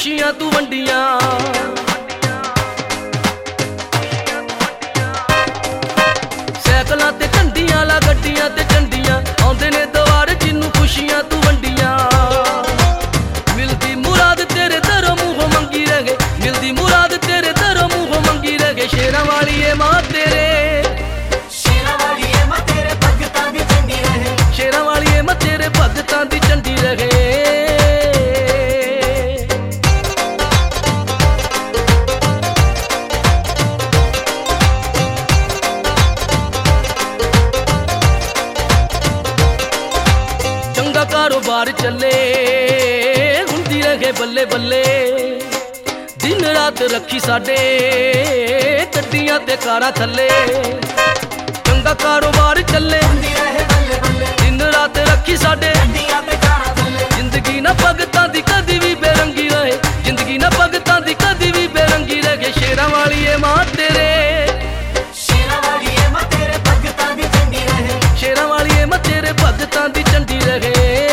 खुशियां तू वंडियां। सैकलां ते झंडियां ला गड्डियां ते झंडियां आउंदे ने दवार जिन्नू खुशियां तू वंडियां। मिलदी मुराद तेरे दरों मूंहों मंगी रहे, मिलदी मुराद तेरे दरों मूंहों मंगी रहे। शेरां वाली ए मां तेरे, शेरां वाली ए मां तेरे भगतां दी झंडी रहे, शेरां वाली ए मां तेरे भगतां दी झंडी रहे। कारोबार चले हुंदी रहे बल्ले बल्ले, दिन रात रखी साडे गड्डियां ते कारां थल्ले। चंगा कारोबार चले हुंदी रहे बल्ले बल्ले, दिन रात रखी साडे गड्डियां ते कारां थल्ले। जिंदगी ना भगतां दी कदी भी बेरंगी रहे, जिंदगी ना भगतां दी कदी भी बेरंगी रहे। शेरां वाली ए मां तेरे, शेरां वाली ए मां तेरे भगतां दी झंडी रहे, शेरां वाली ए मां तेरे भगतां दी झंडी रहे।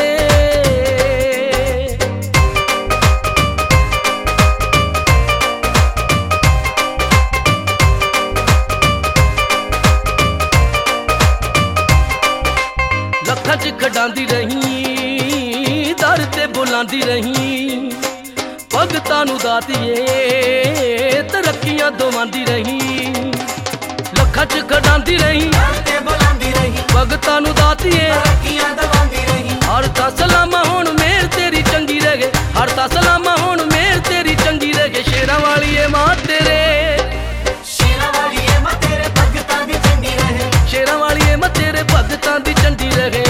लखां च खडांदी रही, दर ते बुलांदी रही, भगतां नू दातिए तरक्कियां दवांदी रही। लखां च खडांदी रही, दर ते बुलांदी रही, भगतां नू दातिए तरक्कियां दवांदी रही। हर ता सलामा हुण मेर तेरी चंगी रहे, हर ता सलामा हुण मेर तेरी चंगी रहे। शेरां वाली ए मां तेरे, शेरां वाली ए मां तेरे भगतां दी झंडी रहे, शेरां वाली ए मां तेरे भगतां दी झंडी रहे।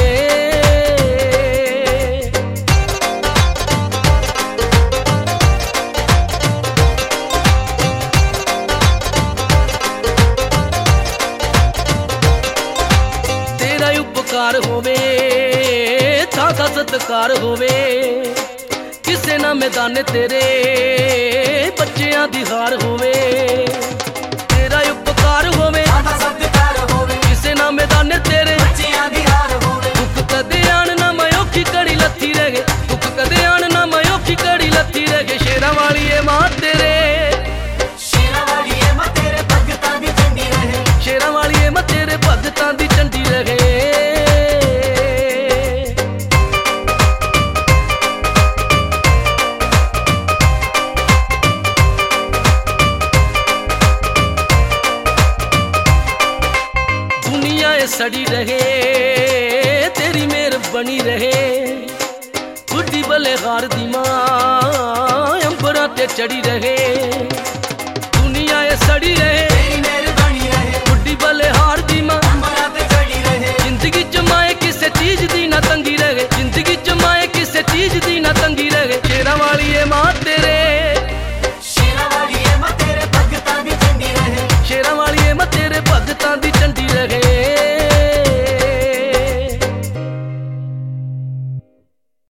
तेरा उपकार होवे था सत्कार होवे, किसे ना मैदान तेरे बच्चियां दी हार होवे। तेरा उपकार होवे सादा सत्कार होवे, किसे ना मैदान तेरे बच्चियां दी हार होवे। दुख कदे आन ना मैं औखी घड़ी लथी रहे, दुख कदे आन ना मैं औखी घड़ी लथी रहे। शेरां वाली ए मां तेरे, शेरां वाली ए मां तेरे भगतां दी झंडी रहे, शेरां वाली ए मां तेरे भगतां दी झंडी रहे। दुनिया ए सड़ी रहे तेरी मेहर बनी रहे, बुढ़ी बल्ले हार दी मां अंबरां ते चढ़ी रहे।